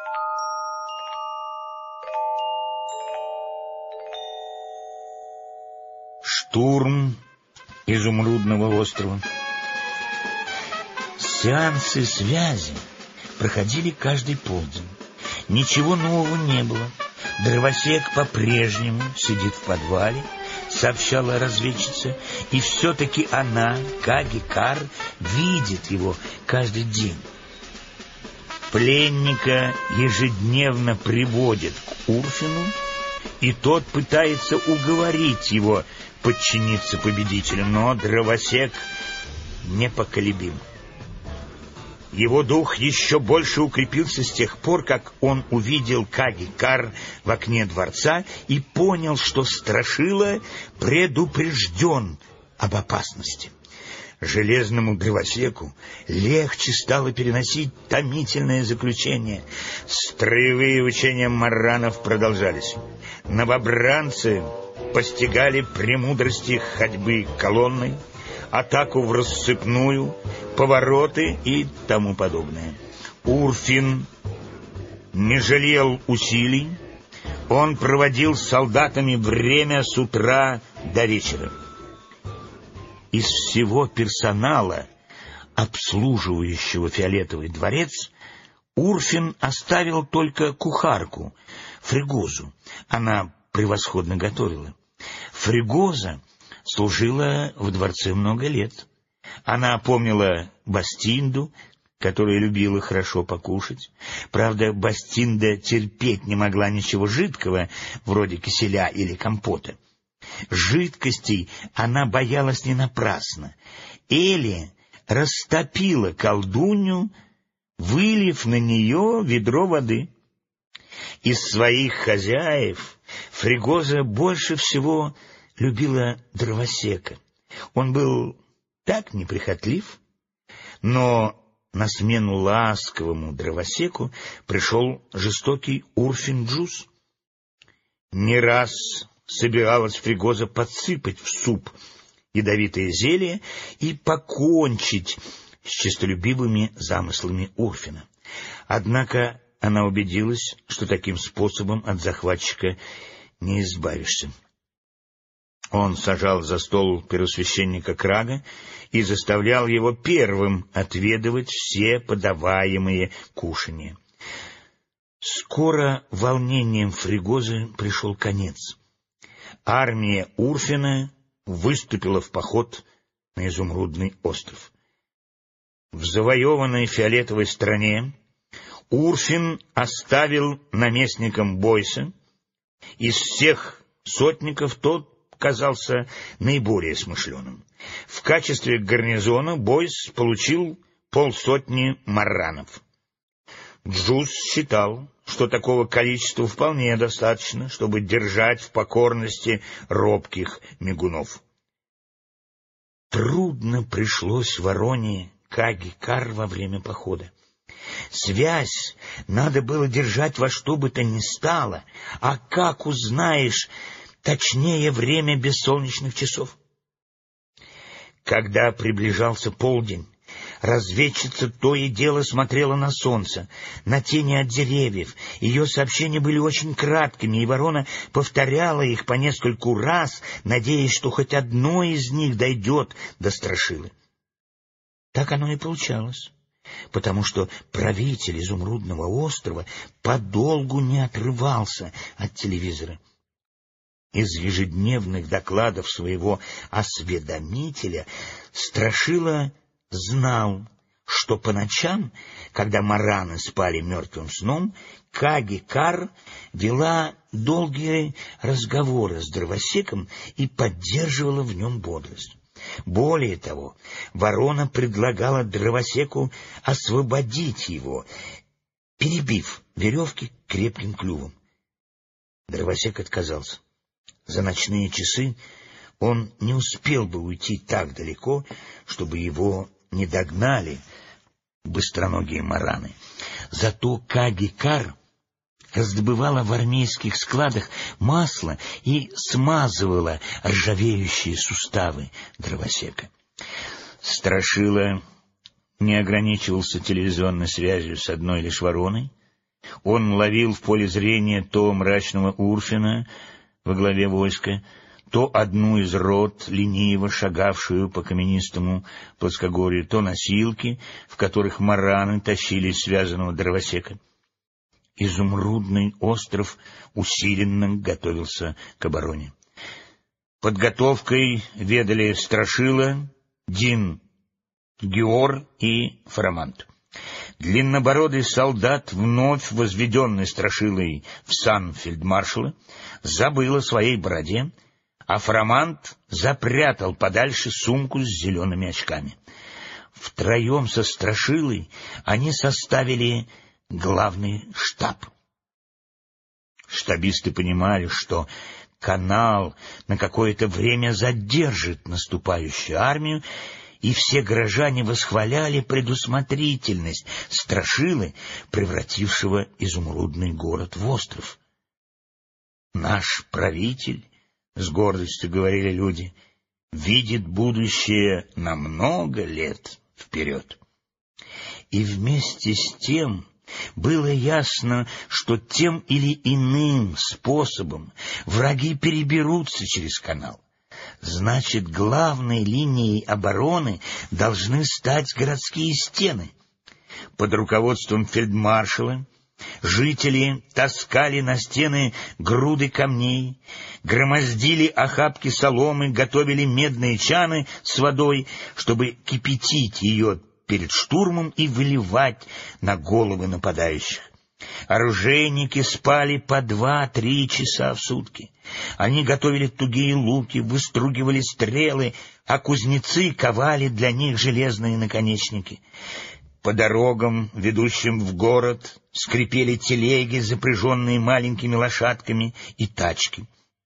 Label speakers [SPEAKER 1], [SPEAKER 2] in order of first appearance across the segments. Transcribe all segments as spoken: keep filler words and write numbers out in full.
[SPEAKER 1] Штурм Изумрудного острова. Сеансы связи проходили каждый полдень. Ничего нового не было. Дровосек по-прежнему сидит в подвале, сообщала разведчица, и все-таки она, Каги Кар, видит его каждый день. Пленника ежедневно приводят к Урфину, и тот пытается уговорить его подчиниться победителю, но дровосек непоколебим. Его дух еще больше укрепился с тех пор, как он увидел Каги Кар в окне дворца и понял, что Страшила предупрежден об опасности. Железному дровосеку легче стало переносить томительное заключение. Строевые учения марранов продолжались. Новобранцы постигали премудрости ходьбы колонной, атаку в рассыпную, повороты и тому подобное. Урфин не жалел усилий. Он проводил с солдатами время с утра до вечера. Из всего персонала, обслуживающего Фиолетовый дворец, Урфин оставил только кухарку, Фригозу. Она превосходно готовила. Фригоза служила в дворце много лет. Она помнила Бастинду, которая любила хорошо покушать. Правда, Бастинда терпеть не могла ничего жидкого, вроде киселя или компота. Жидкостей она боялась не напрасно. Эли растопила колдунью, вылив на нее ведро воды. Из своих хозяев Фригоза больше всего любила дровосека. Он был так неприхотлив, но на смену ласковому дровосеку пришел жестокий Урфин-Джус. Не раз собиралась Фригоза подсыпать в суп ядовитое зелье и покончить с честолюбивыми замыслами Урфина. Однако она убедилась, что таким способом от захватчика не избавишься. Он сажал за стол первосвященника Крага и заставлял его первым отведывать все подаваемые кушанья. Скоро волнением Фригозы пришел конец. Армия Урфина выступила в поход на Изумрудный остров. В завоеванной Фиолетовой стране Урфин оставил наместником Бойса. Из всех сотников тот казался наиболее смышленым. В качестве гарнизона Бойс получил полсотни марранов. Джус считал, что такого количества вполне достаточно, чтобы держать в покорности робких мигунов. Трудно пришлось Вороне Каги Кар во время похода. Связь надо было держать во что бы то ни стало, а как узнаешь точнее время без солнечных часов? Когда приближался полдень, разведчица то и дело смотрела на солнце, на тени от деревьев. Ее сообщения были очень краткими, и Ворона повторяла их по нескольку раз, надеясь, что хоть одно из них дойдет до Страшилы. Так оно и получалось, потому что правитель Изумрудного острова подолгу не отрывался от телевизора. Из ежедневных докладов своего осведомителя Страшила знал, что по ночам, когда марраны спали мертвым сном, Каги Кар вела долгие разговоры с дровосеком и поддерживала в нем бодрость. Более того, Ворона предлагала дровосеку освободить его, перебив веревки крепким клювом. Дровосек отказался. За ночные часы он не успел бы уйти так далеко, чтобы его не догнали быстроногие марраны. Зато Каги Кар раздобывала в армейских складах масло и смазывала ржавеющие суставы дровосека. Страшила не ограничивался телевизионной связью с одной лишь Вороной. Он ловил в поле зрения то мрачного Урфина во главе войска, то одну из рот, лениво шагавшую по каменистому плоскогорью, то носилки, в которых мараны тащили связанного дровосека. Изумрудный остров усиленно готовился к обороне. Подготовкой ведали Страшила, Дин-Геор и Фарамант. Длиннобородый солдат, вновь возведенный Страшилой в сан фельдмаршала, забыл о своей бороде, а Фарамант запрятал подальше сумку с зелеными очками. Втроем со Страшилой они составили главный штаб. Штабисты понимали, что канал на какое-то время задержит наступающую армию, и все горожане восхваляли предусмотрительность Страшилы, превратившего изумрудный город в остров. «Наш правитель, — с гордостью говорили люди, — видит будущее на много лет вперед». И вместе с тем было ясно, что тем или иным способом враги переберутся через канал. Значит, главной линией обороны должны стать городские стены. Под руководством фельдмаршала жители таскали на стены груды камней, громоздили охапки соломы, готовили медные чаны с водой, чтобы кипятить ее перед штурмом и выливать на головы нападающих. Оружейники спали по два-три часа в сутки. Они готовили тугие луки, выстругивали стрелы, а кузнецы ковали для них железные наконечники. По дорогам, ведущим в город, скрипели телеги, запряженные маленькими лошадками, и тачки.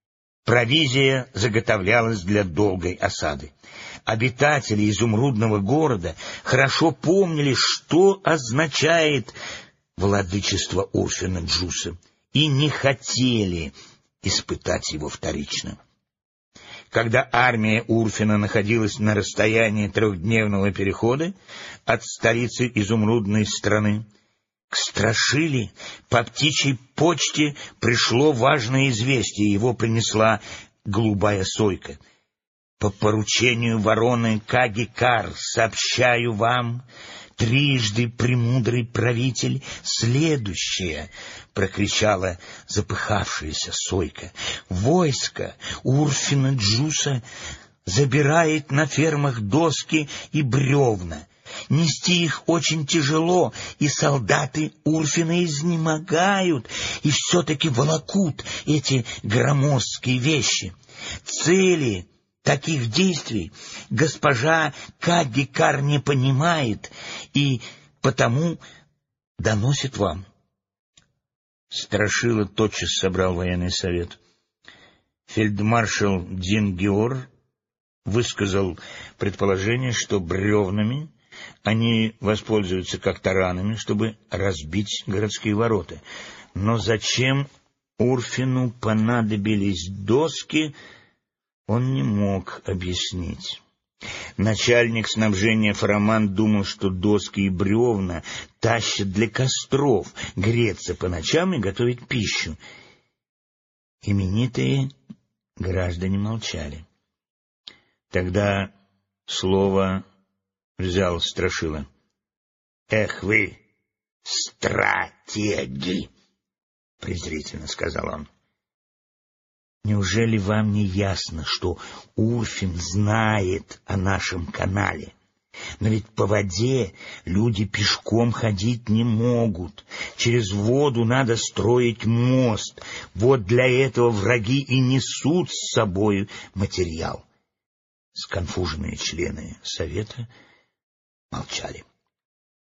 [SPEAKER 1] Провизия заготовлялась для долгой осады. Обитатели изумрудного города хорошо помнили, что означает владычество Урфина Джуса, и не хотели испытать его вторично. Когда армия Урфина находилась на расстоянии трехдневного перехода от столицы изумрудной страны, к Страшиле по птичьей почте пришло важное известие, его принесла голубая сойка. «По поручению вороны Каги-Кар сообщаю вам, трижды премудрый правитель, следующее!» — прокричала запыхавшаяся сойка. «Войско Урфина Джуса забирает на фермах доски и бревна. Нести их очень тяжело, и солдаты Урфина изнемогают, и все-таки волокут эти громоздкие вещи. Цели таких действий госпожа Каги-Кар не понимает и потому доносит вам». Страшила тотчас собрал военный совет. Фельдмаршал Дин-Геор высказал предположение, что бревнами они воспользуются как таранами, чтобы разбить городские ворота. Но зачем Урфину понадобились доски, он не мог объяснить. Начальник снабжения Фарамант думал, что доски и бревна тащат для костров, греться по ночам и готовить пищу. Именитые граждане молчали. Тогда слово взял Страшила. «Эх вы, стратеги!» — презрительно сказал он. «Неужели вам не ясно, что Урфин знает о нашем канале? Но ведь по воде люди пешком ходить не могут. Через воду надо строить мост. Вот для этого враги и несут с собой материал». Сконфуженные члены совета молчали.